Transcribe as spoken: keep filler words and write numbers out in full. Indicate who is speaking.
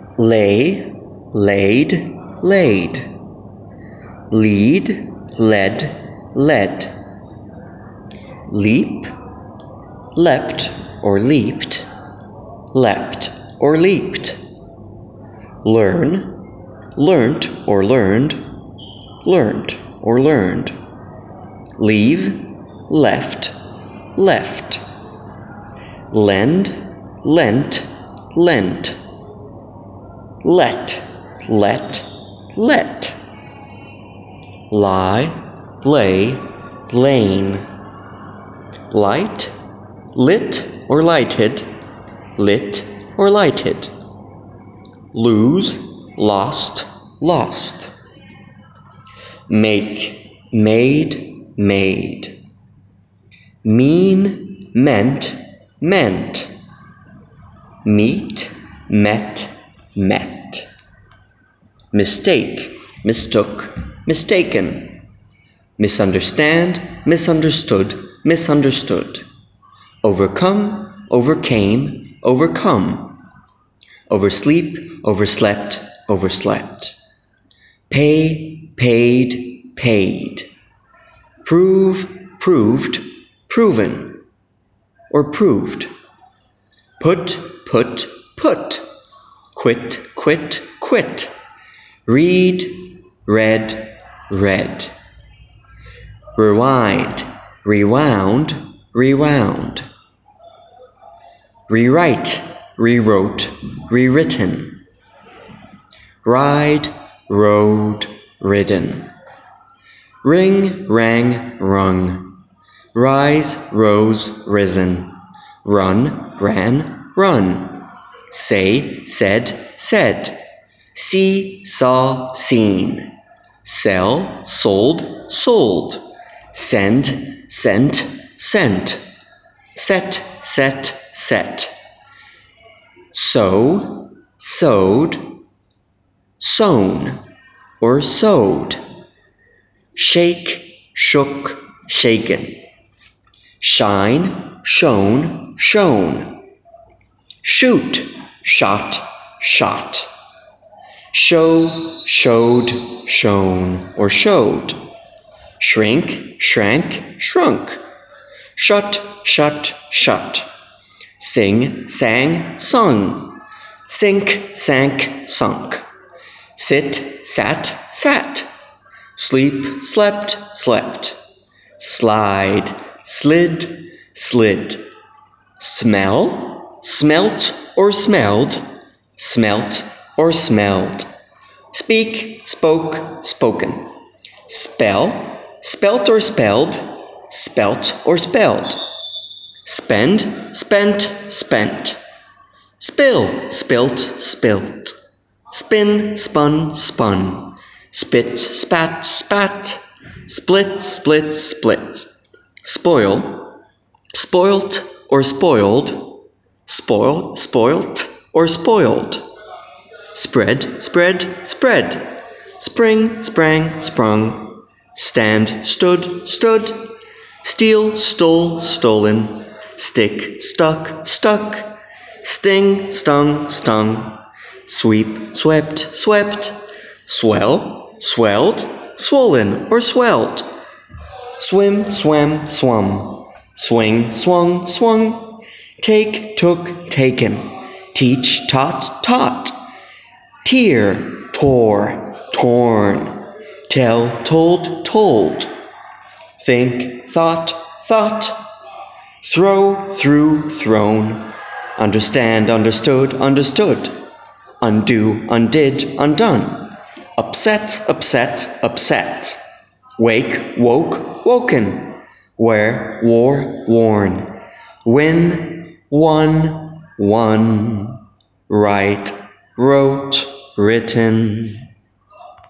Speaker 1: lay, laid, laid, lead, led, led, leap, leapt or leaped, leapt or leaped, learn, learnt or learned, learnt or learned, leave, left, left, lend, lent, lent, let, let, let, lie, lay, lain, light, lit or lighted, lit or lighted, lose, lost, lost, make, made, made, mean, meant, meant, meet, met, met, mistake, mistook, mistaken, misunderstand, misunderstood, misunderstood, overcome, overcame, overcome, oversleep, overslept, overslept, pay, paid, paid, prove, proved, proven, or proved, put, put, put, quit, quit, quit, read, read, read, rewind, rewound, rewound, rewrite, rewrote, rewritten, ride, rode, ridden, ring, rang, rung, rise, rose, risen, run, ran, run, say, said, said, see, saw, seen, sell, sold, sold, send, sent, sent, set, set, set, sow, sowed, sown, or sowed, shake, shook, shaken, shine, shone, shown, shoot, shot, shot, show, showed, shown, or showed, shrink, shrank, shrunk, shut, shut, shut, sing, sang, sung, sink, sank, sunk, sit, sat, sat, sleep, slept, slept, slide, slid, slid, smell, smelt or smelled, smelt or smelled, speak, spoke, spoken, spell, spelt or spelled, spelt or spelled, spend, spent, spent, spill, spilt, spilt, spin, spun, spun, spit, spat, spat, split, split, split, spoil, spoilt or spoiled, spoil, spoilt or spoiled, spread, spread, spread, spring, sprang, sprung, stand, stood, stood, steal, stole, stolen, stick, stuck, stuck, sting, stung, stung, sweep, swept, swept, swell, swelled, swollen or swelled, swim, swam, swum, swing, swung, swung, take, took, taken, teach, taught, taught, tear, tore, torn, tell, told, told, think, thought, thought, throw, threw, thrown, understand, understood, understood, undo, undid, undone, upset, upset, upset, wake, woke, woken, wear, wore, worn, win, won, won, write, wrote, written.